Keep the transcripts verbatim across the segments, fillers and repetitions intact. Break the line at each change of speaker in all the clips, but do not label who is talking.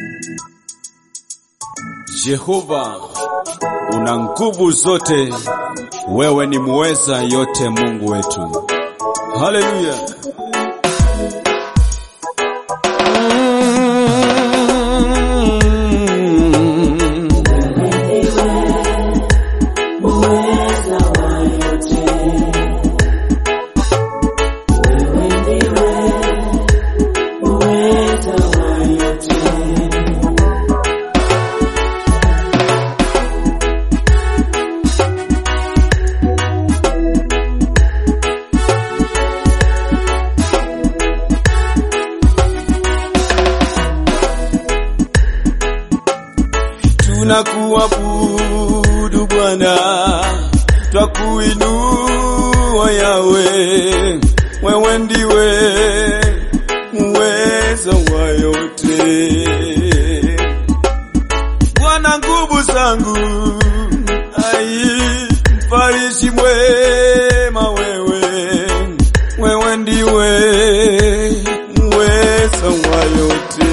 Jehova, una nguvu zote, wewe ni muweza yote, Mungu wetu. Haleluya. Tunakuabudu Bwana, twakuinua Yawe, wewe ndiwe muweza wa yote. Bwana nguvu zangu, ai mfariji mwema, wewe wewe ndiwe muweza wa yote.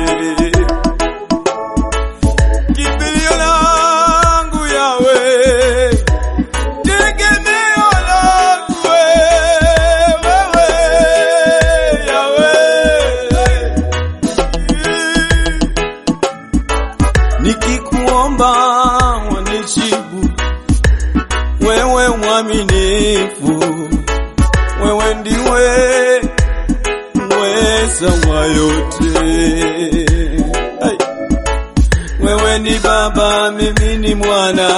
Nikikuomba wanijibu, wewe mwaminifu, wewe ndiwe mweza wa yote. Ay. Wewe ni Baba, mimi ni mwana,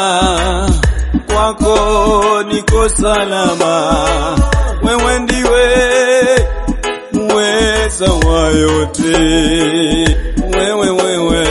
kwako niko salama, wewe ndiwe mweza wa yote. Wewe wewe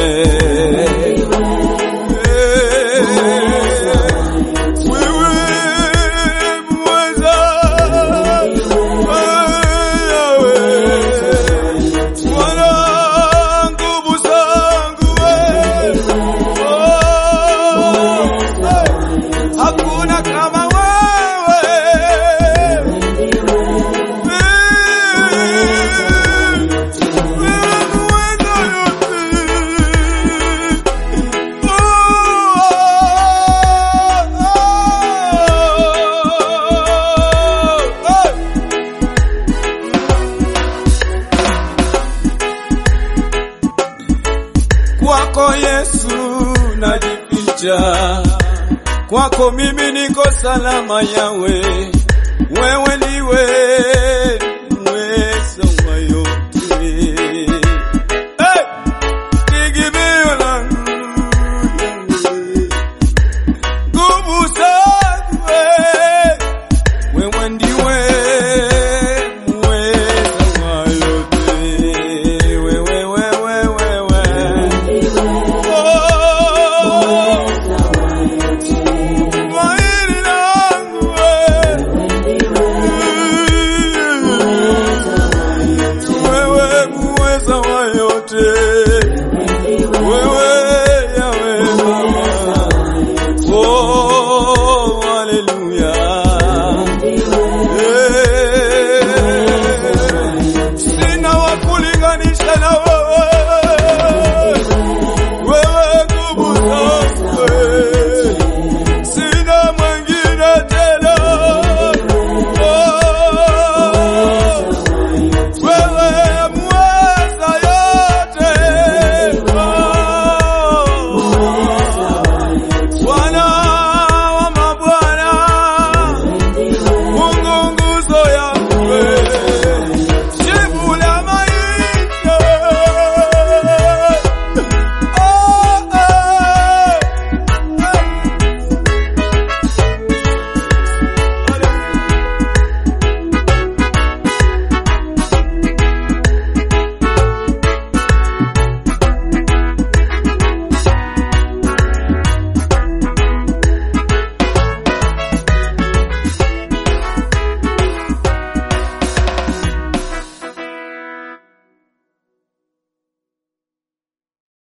kwako Yesu najificha, kwako mimi niko salama Yawe, wewe ndiwe mweza wa yote. Hey! Tegemeo langu nguvu zangu, wewe ndiwe mweza wa yote. Wewe wewe wewe Sina wa kulinganisha nawe.